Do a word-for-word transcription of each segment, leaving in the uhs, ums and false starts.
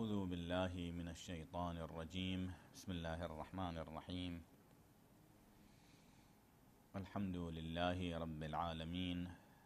أعوذ بالله من الشيطان الرجيم. بسم الله الرحمن الرحيم. الحمد لله رب العالمين،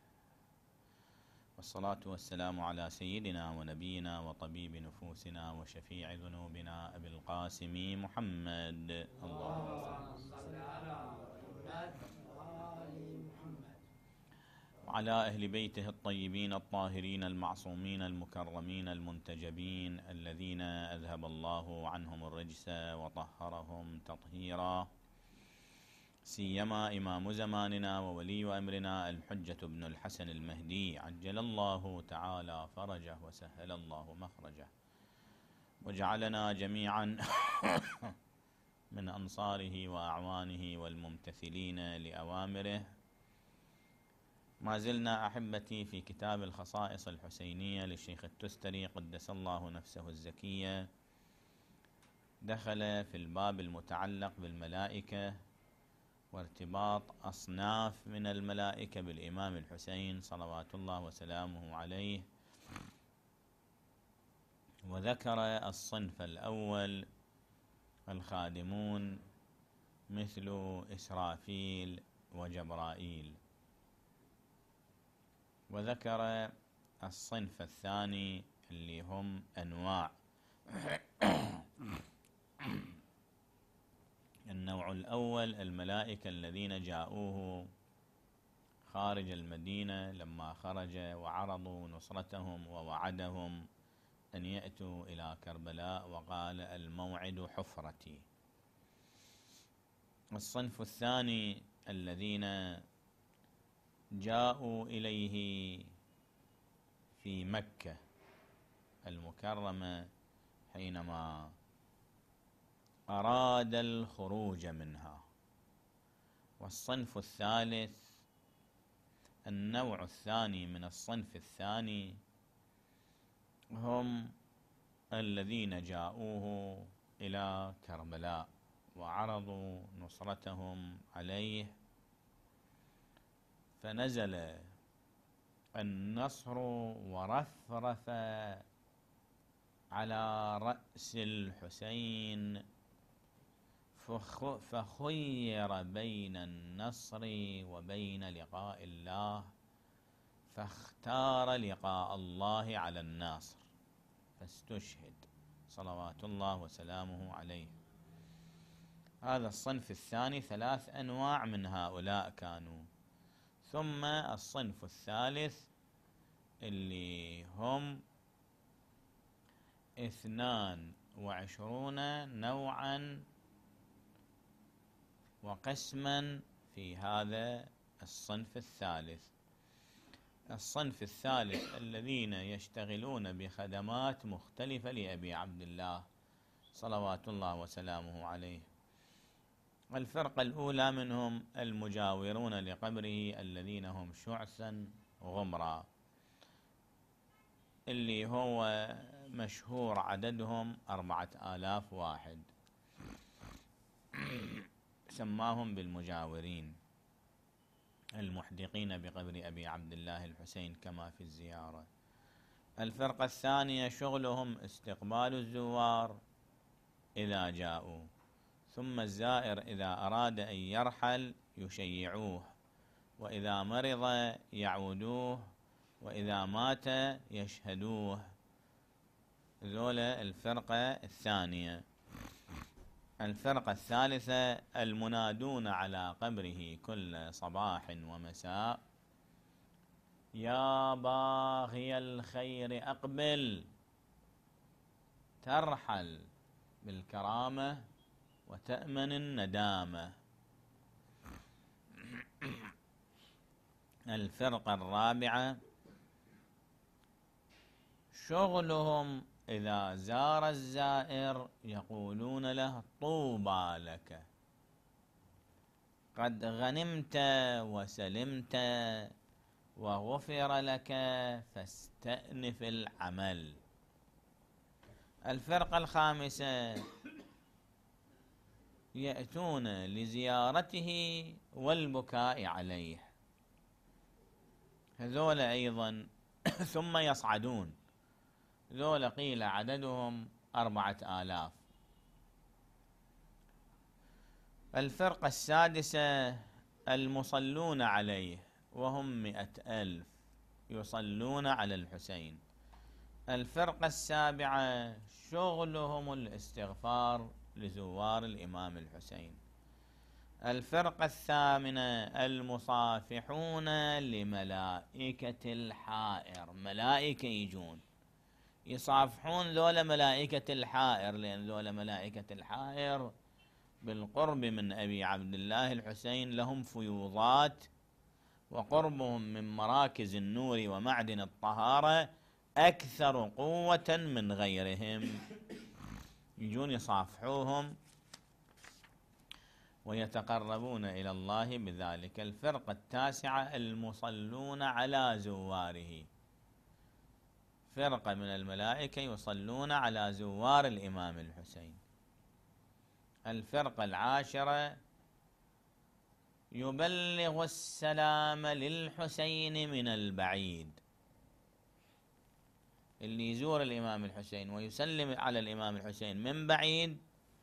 والصلاة والسلام على سيدنا ونبينا وطبيب نفوسنا وشفيع ذنوبنا أبي القاسم محمد. اللهم صل على محمد وآل محمد وعلى أهل بيته الطيبين الطاهرين المعصومين المكرمين المنتجبين الذين أذهب الله عنهم الرجس وطهرهم تطهيرا، سيما إمام زماننا وولي أمرنا الحجة بن الحسن المهدي عجل الله تعالى فرجه وسهل الله مخرجه، وجعلنا جميعا من أنصاره وأعوانه والممتثلين لأوامره. ما زلنا أحبتي في كتاب الخصائص الحسينية للشيخ التستري قدس الله نفسه الزكية. دخل في الباب المتعلق بالملائكة وارتباط أصناف من الملائكة بالإمام الحسين صلوات الله وسلامه عليه، وذكر الصنف الأول الخادمون مثل إسرافيل وجبرائيل، وذكر الصنف الثاني اللي هم أنواع. النوع الأول الملائكة الذين جاءوه خارج المدينة لما خرج وعرضوا نصرتهم ووعدهم أن يأتوا إلى كربلاء وقال الموعد حفرتي. الصنف الثاني الذين جاءوا إليه في مكة المكرمة حينما أراد الخروج منها. والصنف الثالث النوع الثاني من الصنف الثاني هم الذين جاءوه إلى كربلاء وعرضوا نصرتهم عليه، فنزل النصر ورفرف على رأس الحسين، فخير بين النصر وبين لقاء الله، فاختار لقاء الله على الناصر فاستشهد صلوات الله وسلامه عليه. هذا الصنف الثاني، ثلاث أنواع من هؤلاء كانوا. ثم الصنف الثالث اللي هم اثنان وعشرون نوعا وقسما في هذا الصنف الثالث. الصنف الثالث الذين يشتغلون بخدمات مختلفة لأبي عبد الله صلوات الله وسلامه عليه. الفرقة الأولى منهم المجاورون لقبره الذين هم شعثا غمرا، اللي هو مشهور عددهم أربعة آلاف واحد، سماهم بالمجاورين المحدقين بقبر أبي عبد الله الحسين كما في الزيارة. الفرقة الثانية شغلهم استقبال الزوار إذا جاءوا، ثم الزائر إذا أراد أن يرحل يشيعوه، وإذا مرض يعودوه، وإذا مات يشهدوه. ذولا الفرقة الثانية. الفرقة الثالثة المنادون على قبره كل صباح ومساء يا باغي الخير أقبل، ترحل بالكرامة وتأمن الندامة. الفرقة الرابعة شغلهم إذا زار الزائر يقولون له طوبى لك، قد غنمت وسلمت وغفر لك فاستأنف العمل. الفرقة الخامسة يأتون لزيارته والبكاء عليه، هذول أيضا ثم يصعدون ذولا قيل عددهم أربعة آلاف. الفرقة السادسة المصلون عليه وهم مئة ألف يصلون على الحسين. الفرقة السابعة شغلهم الاستغفار لزوار الإمام الحسين. الفرقة الثامنة المصافحون لملائكة الحائر، ملائكة يجون يصافحون ذولا ملائكة الحائر، لأن ذولا ملائكة الحائر بالقرب من أبي عبد الله الحسين لهم فيوضات، وقربهم من مراكز النور ومعدن الطهارة أكثر قوة من غيرهم، يجون يصافحوهم ويتقربون إلى الله بذلك. الفرقة التاسعة المصلون على زواره، فرقة من الملائكة يصلون على زوار الإمام الحسين. الفرقة العاشرة يبلغ السلام للحسين من البعيد، اللي يزور الإمام الحسين ويسلم على الإمام الحسين من بعيد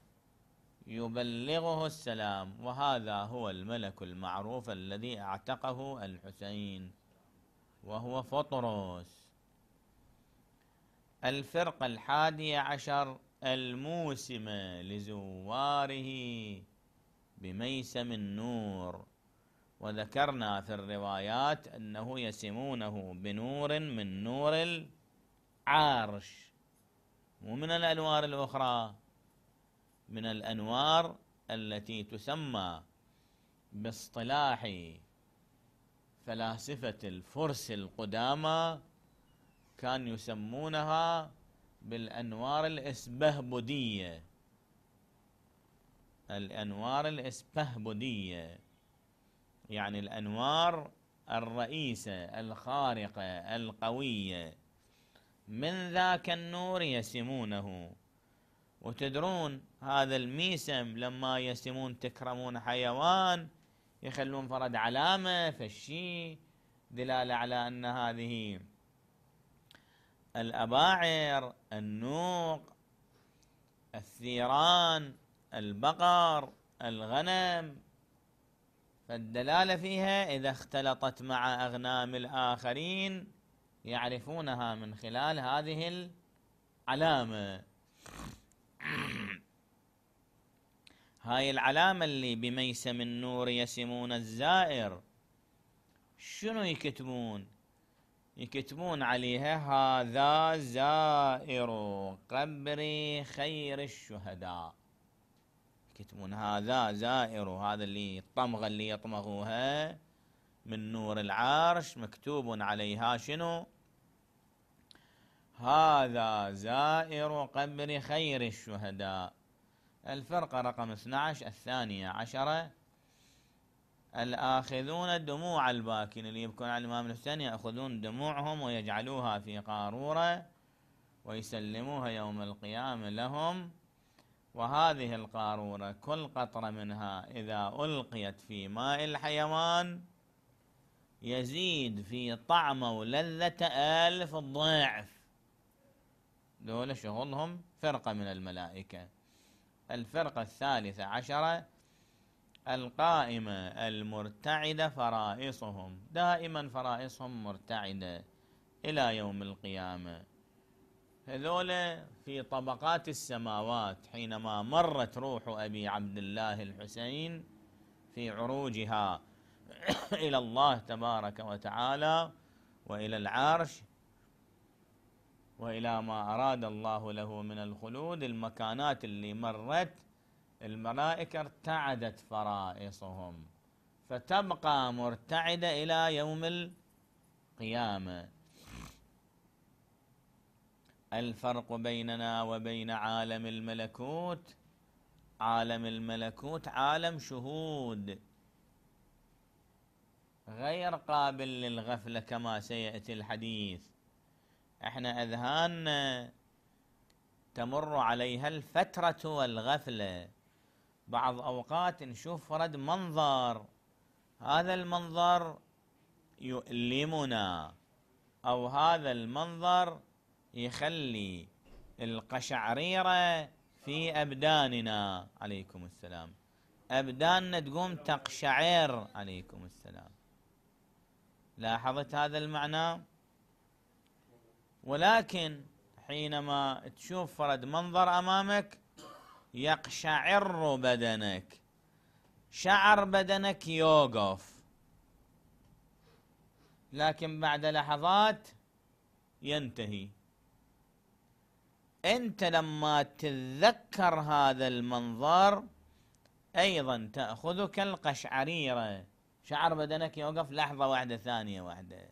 يبلغه السلام، وهذا هو الملك المعروف الذي اعتقه الحسين وهو فطرس. الفرقة الحادية عشر الموسمة لزواره بميسم النور، وذكرنا في الروايات أنه يسمونه بنور من نور العرش، ومن الأنوار الأخرى من الأنوار التي تسمى باصطلاح فلاسفة الفرس القدامى كان يسمونها بالأنوار الإسبهبدية، الأنوار الإسبهبدية يعني الأنوار الرئيسة الخارقة القوية، من ذاك النور يسمونه. وتدرون هذا الميسم لما يسمون تكرمون حيوان يخلون فرد علامة فالشي دلالة على أن هذه الأباعر، النوق، الثيران، البقر، الغنم، فالدلالة فيها إذا اختلطت مع أغنام الآخرين يعرفونها من خلال هذه العلامة. هاي العلامة اللي بميسم النور يسمون الزائر، شنو يكتبون؟ يكتبون عليها هذا زائر قبر خير الشهداء، يكتبون هذا زائر، هذا اللي الطمغة اللي يطمغوها من نور العرش مكتوب عليها شنو؟ هذا زائر قبر خير الشهداء. الفرقة رقم اثني عشر الثانية عشرة الآخذون دموع الباكين، اللي يبكون على الإمام الحسين يأخذون دموعهم ويجعلوها في قارورة ويسلموها يوم القيامة لهم، وهذه القارورة كل قطرة منها إذا ألقيت في ماء الحيوان يزيد في طعمه ولذة ألف ضعف. دول شغلهم فرقة من الملائكة. الفرقة الثالثة عشرة القائمة المرتعدة فرائصهم، دائما فرائصهم مرتعدة إلى يوم القيامة. هذول في طبقات السماوات حينما مرت روح أبي عبد الله الحسين في عروجها إلى الله تبارك وتعالى وإلى العرش وإلى ما أراد الله له من الخلود، المكانات اللي مرت الملائكة ارتعدت فرائصهم فتبقى مرتعدة إلى يوم القيامة. الفرق بيننا وبين عالم الملكوت، عالم الملكوت عالم شهود غير قابل للغفلة كما سيأتي الحديث. احنا أذهاننا تمر عليها الفترة والغفلة، بعض أوقات نشوف فرد منظر، هذا المنظر يؤلمنا أو هذا المنظر يخلي القشعريرة في أبداننا، عليكم السلام، أبداننا تقوم تقشعر، عليكم السلام. لاحظت هذا المعنى؟ ولكن حينما تشوف فرد منظر أمامك يقشعر بدنك، شعر بدنك يوقف، لكن بعد لحظات ينتهي. أنت لما تتذكر هذا المنظر أيضا تأخذك القشعريرة، شعر بدنك يوقف لحظة واحدة، ثانية واحدة،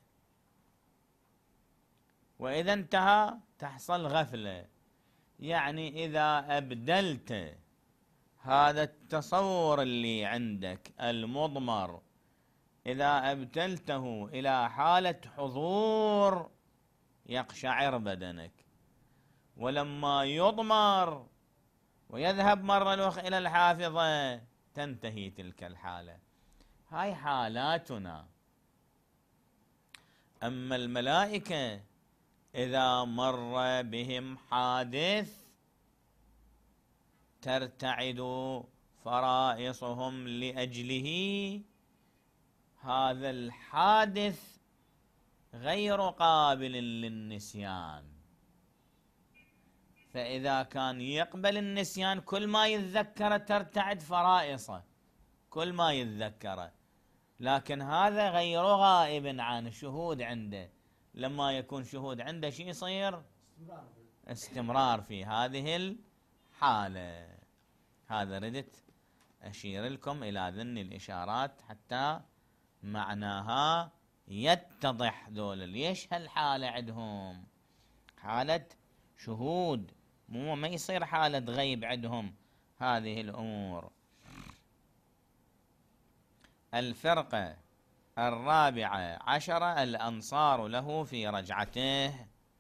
وإذا انتهى تحصل غفلة. يعني إذا أبدلت هذا التصور اللي عندك المضمر، إذا أبدلته إلى حالة حضور يقشعر بدنك، ولما يضمر ويذهب مرة أخرى إلى الحافظة تنتهي تلك الحالة. هاي حالاتنا. أما الملائكة إذا مر بهم حادث ترتعد فرائصهم لأجله، هذا الحادث غير قابل للنسيان، فإذا كان يقبل النسيان كل ما يتذكر ترتعد فرائصه، كل ما يتذكره، لكن هذا غير غائب عن شهود عنده. لما يكون شهود عنده شيء يصير استمرار في هذه الحالة. هذا ردت أشير لكم إلى ذن الإشارات حتى معناها يتضح. ذول ليش هالحالة عندهم حالة شهود، مو ما يصير حالة غيب عندهم هذه الأمور. الفرقة الرابعة عشرة الأنصار له في رجعته.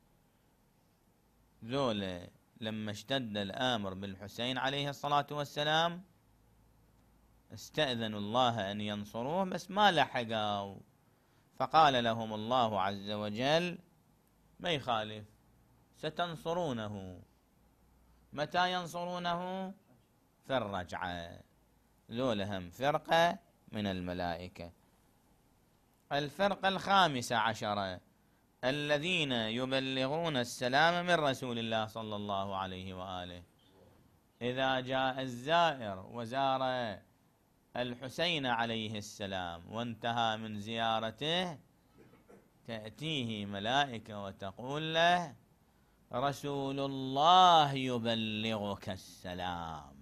ذول لما اشتد الأمر بالحسين عليه الصلاة والسلام استأذنوا الله أن ينصروه، بس ما لحقوا، فقال لهم الله عز وجل ما يخالف ستنصرونه. متى ينصرونه؟ في الرجعة. ذولهم فرقة من الملائكة. الفرقة الخامسة عشرة الذين يبلغون السلام من رسول الله صلى الله عليه وآله. إذا جاء الزائر وزار الحسين عليه السلام وانتهى من زيارته تأتيه ملائكة وتقول له رسول الله يبلغك السلام.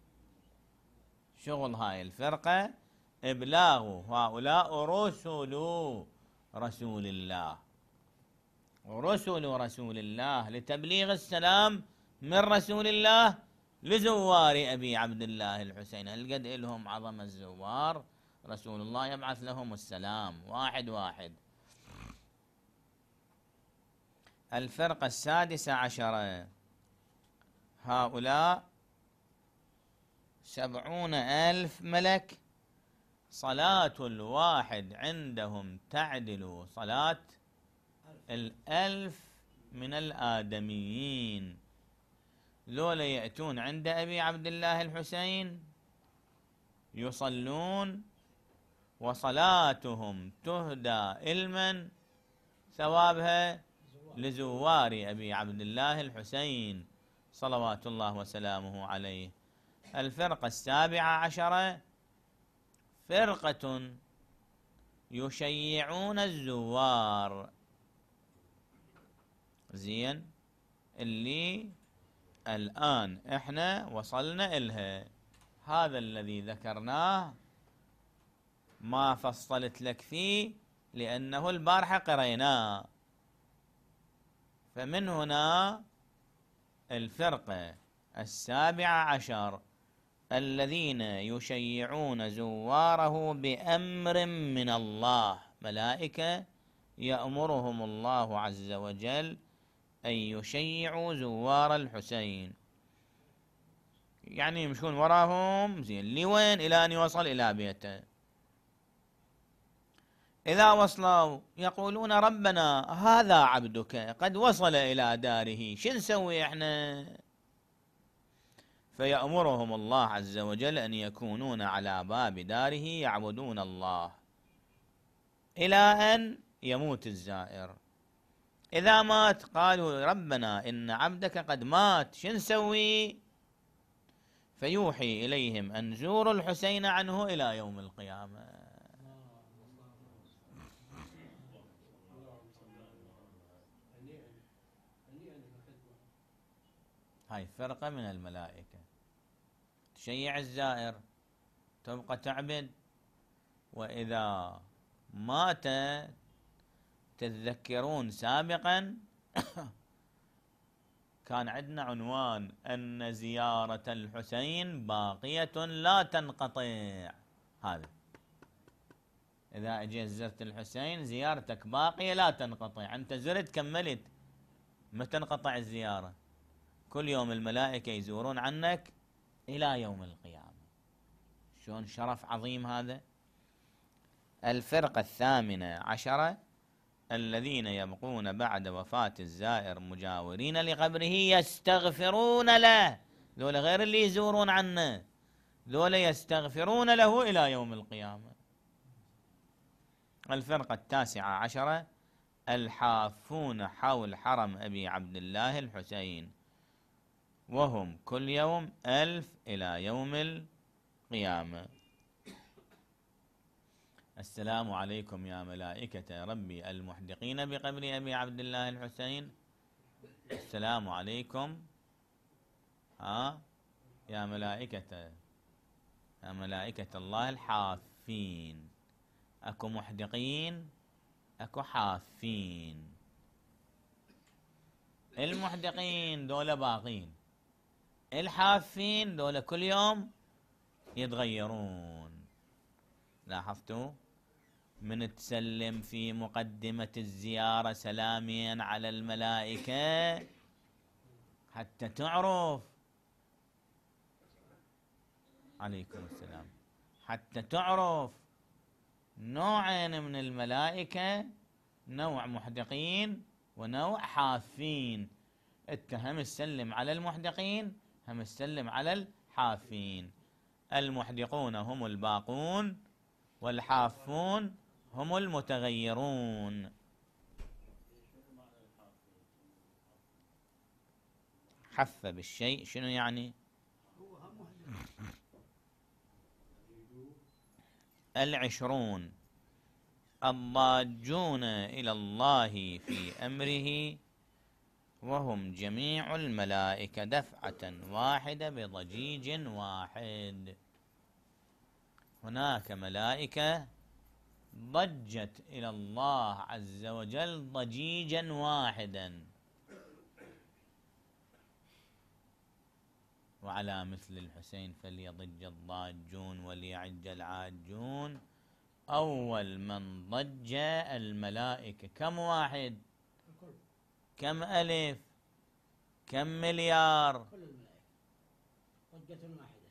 شغل هاي الفرقة إبلاغ هؤلاء رسل رسول الله، رسل رسول الله لتبليغ السلام من رسول الله لزوار أبي عبد الله الحسين. هل قد لهم عظم الزوار؟ رسول الله يبعث لهم السلام واحد واحد. الفرقة السادسة عشرة هؤلاء سبعون ألف ملك، صلاة الواحد عندهم تعدل صلاة الألف من الآدميين. ذولا يأتون عند أبي عبد الله الحسين يصلون، وصلاتهم تهدى إلمن ثوابها لزوار أبي عبد الله الحسين صلوات الله وسلامه عليه. الفرقة السابعة عشرة فرقة يشيعون الزوار. زين، اللي الآن احنا وصلنا إلها، هذا الذي ذكرناه ما فصلت لك فيه لأنه البارحة قريناه. فمن هنا الفرقة السابعة عشر الذين يشيعون زواره بأمر من الله، ملائكة يأمرهم الله عز وجل أن يشيعوا زوار الحسين، يعني يمشون وراهم زين لوين؟ إلى أن يوصل إلى بيته. إذا وصلوا يقولون ربنا هذا عبدك قد وصل إلى داره، شو نسوي إحنا؟ فيأمرهم الله عز وجل أن يكونون على باب داره يعبدون الله إلى أن يموت الزائر. إذا مات قالوا ربنا إن عبدك قد مات، شو نسوي؟ فيوحي إليهم أن زوروا الحسين عنه إلى يوم القيامة. هاي فرقة من الملائكة تشيع الزائر، تبقى تعبد، وإذا مات تتذكرون سابقا كان عندنا عنوان أن زيارة الحسين باقية لا تنقطع. هذا إذا أجيت زرت الحسين زيارتك باقية لا تنقطع، أنت زرت كملت، ما تنقطع الزيارة، كل يوم الملائكة يزورون عنك إلى يوم القيامة. شلون شرف عظيم هذا. الفرقة الثامنة عشرة الذين يبقون بعد وفاة الزائر مجاورين لقبره يستغفرون له، ذولا غير اللي يزورون عنه، ذولا يستغفرون له إلى يوم القيامة. الفرقة التاسعة عشرة الحافون حول حرم أبي عبد الله الحسين، وهم كل يوم ألف إلى يوم القيامة. السلام عليكم يا ملائكة ربي المحدقين بقبر أبي عبد الله الحسين. السلام عليكم ها يا ملائكة، يا ملائكة الله الحافين، أكو محدقين أكو حافين. المحدقين دول باقين، الحافين دول كل يوم يتغيرون. لاحظتوا من تسلم في مقدمة الزيارة سلامين على الملائكة حتى تعرف، عليكم السلام، حتى تعرف نوعين من الملائكة، نوع محدقين ونوع حافين. انت هم تسلم على المحدقين هم تسلم على الحافين. المحدقون هم الباقون والحافون هم المتغيرون. حف بالشيء شنو يعني؟ العشرون الضاجون إلى الله في أمره، وهم جميع الملائكة دفعة واحدة بضجيج واحد. هناك ملائكة ضجت إلى الله عز وجل ضجيجا واحدا، وعلى مثل الحسين فليضج الضاجون وليعج العاجون. أول من ضج الملائكة كم واحد؟ كم ألف؟ كم مليار؟ كل الملائكة ضجة واحدة.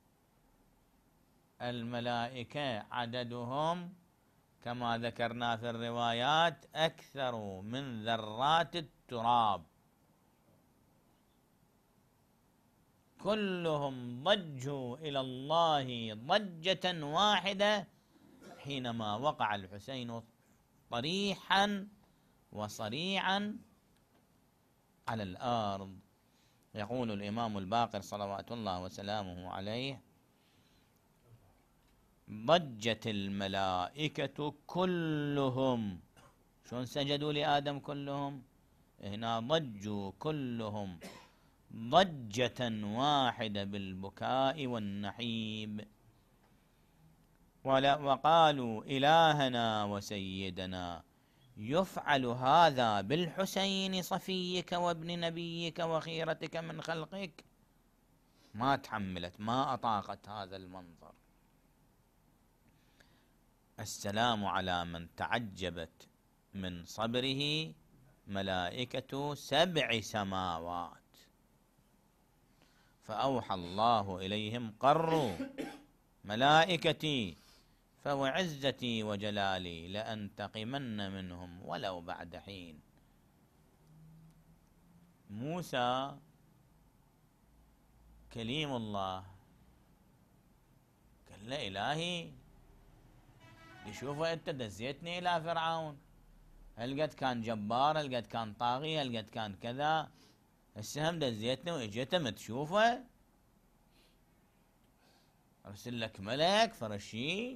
الملائكة عددهم كما ذكرنا في الروايات أكثر من ذرات التراب، كلهم ضجوا إلى الله ضجة واحدة حينما وقع الحسين طريحا وصريعا على الأرض. يقول الإمام الباقر صلوات الله وسلامه عليه: ضجت الملائكة كلهم. شلون سجدوا لآدم كلهم؟ هنا ضجوا كلهم ضجة واحدة بالبكاء والنحيب، وقالوا: إلهنا وسيدنا، يفعل هذا بالحسين صفيك وابن نبيك وخيرتك من خلقك؟ ما تحملت، ما أطاقت هذا المنظر. السلام على من تعجبت من صبره ملائكة سبع سماوات، فأوحى الله إليهم: قروا ملائكتي فوعزتي وجلالي لأنتقمن منهم ولو بعد حين. موسى كليم الله قال له إلهي يشوفوا أنت دزيتني إلى فرعون، هل قد كان جبار، هل قد كان طاغي، هل قد كان كذا، السهم دزيتني وإجيته متشوفه، أرسل لك ملك فرشي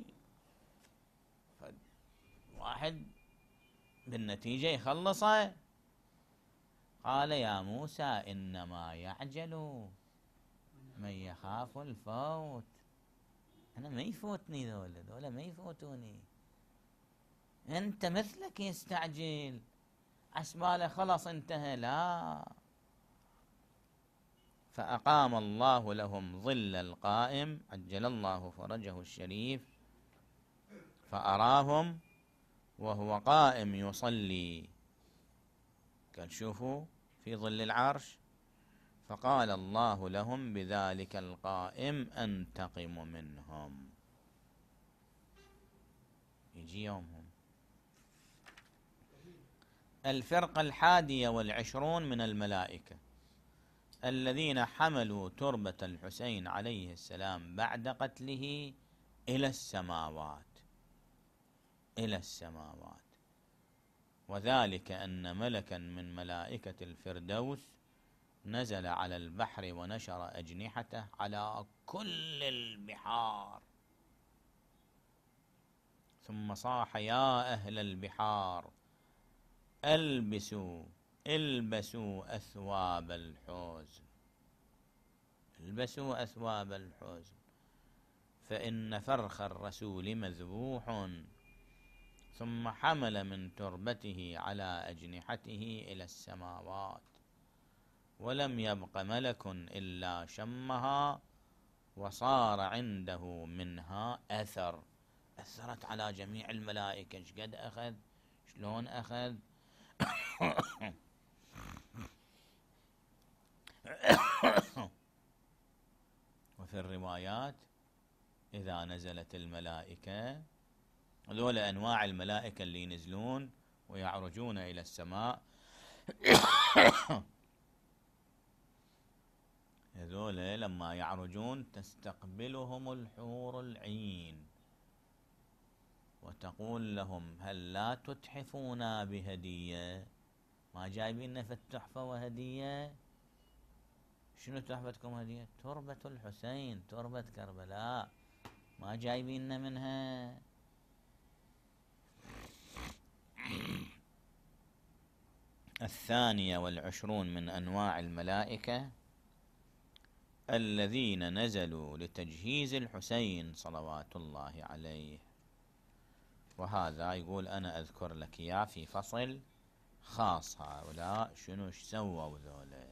واحد بالنتيجة يخلصه. قال يا موسى إنما يعجل من يخاف الفوت. أنا ما يفوتني ذولا، ذولا ما يفوتوني، أنت مثلك يستعجل عسباله خلص انتهى. لا. فأقام الله لهم ظل القائم عجل الله فرجه الشريف، فأراهم وهو قائم يصلي، قال شوفوا في ظل العرش. فقال الله لهم بذلك القائم أنتقم منهم. يجي يومهم. الفرقة الحادية والعشرون من الملائكة الذين حملوا تربة الحسين عليه السلام بعد قتله إلى السماوات، إلى السماوات. وذلك أن ملكا من ملائكة الفردوس نزل على البحر ونشر أجنحته على كل البحار، ثم صاح يا أهل البحار البسوا البسوا أثواب الحزن، البسوا أثواب الحزن، فإن فرخ الرسول مذبوح. ثم حمل من تربته على أجنحته إلى السماوات، ولم يبق ملك إلا شمها وصار عنده منها أثر. أثرت على جميع الملائكة. ايش قد أخذ، شلون أخذ. وفي الروايات إذا نزلت الملائكة، هذول أنواع الملائكة اللي ينزلون ويعرجون إلى السماء، هذول لما يعرجون تستقبلهم الحور العين وتقول لهم هل لا تتحفونا بهدية؟ ما جايبين في التحفة وهدية؟ شنو تحفتكم هدية؟ تربة الحسين، تربة كربلاء، ما جايبين منها. الثانية والعشرون من أنواع الملائكة الذين نزلوا لتجهيز الحسين صلوات الله عليه. وهذا يقول أنا أذكر لك إياه في فصل خاص، هؤلاء شنو سووا ذولا.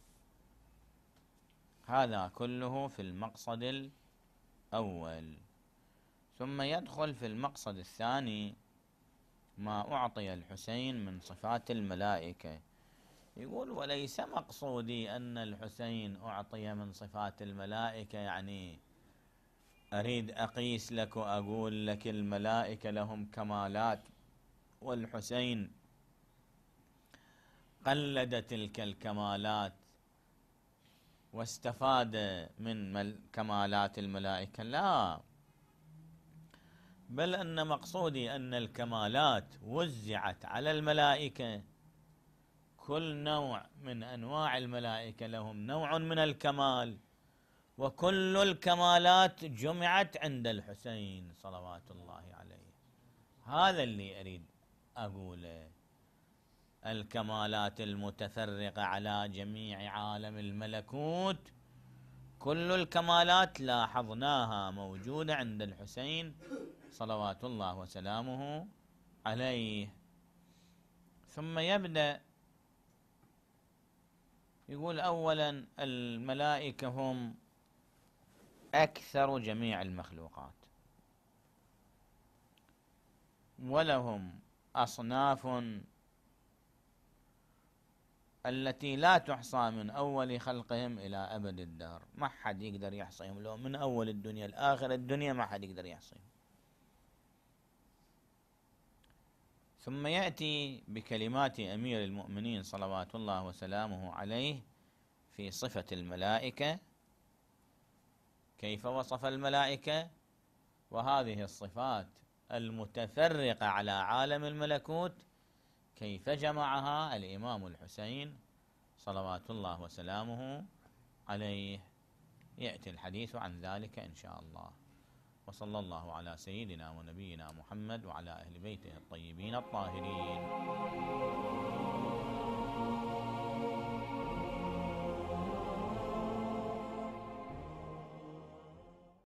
هذا كله في المقصد الأول. ثم يدخل في المقصد الثاني ما أعطي الحسين من صفات الملائكة. يقول وليس مقصودي أن الحسين أعطي من صفات الملائكة، يعني أريد أقيس لك وأقول لك الملائكة لهم كمالات والحسين قلد تلك الكمالات واستفاد من كمالات الملائكة. لا، بل أن مقصودي أن الكمالات وزعت على الملائكة، كل نوع من أنواع الملائكة لهم نوع من الكمال، وكل الكمالات جمعت عند الحسين صلوات الله عليه. هذا اللي أريد أقوله. الكمالات المتفرقة على جميع عالم الملكوت، كل الكمالات لاحظناها موجودة عند الحسين صلوات الله وسلامه عليه. ثم يبدأ يقول أولا الملائكة هم أكثر جميع المخلوقات، ولهم أصناف التي لا تحصى من أول خلقهم إلى أبد الدهر. ما حد يقدر يحصيهم، لو من أول الدنيا لآخر الدنيا ما حد يقدر يحصيهم. ثم يأتي بكلمات أمير المؤمنين صلوات الله وسلامه عليه في صفة الملائكة، كيف وصف الملائكة، وهذه الصفات المتفرقة على عالم الملكوت كيف جمعها الإمام الحسين صلوات الله وسلامه عليه. يأتي الحديث عن ذلك إن شاء الله. وصلى الله على سيدنا ونبينا محمد وعلى أهل بيته الطيبين الطاهرين.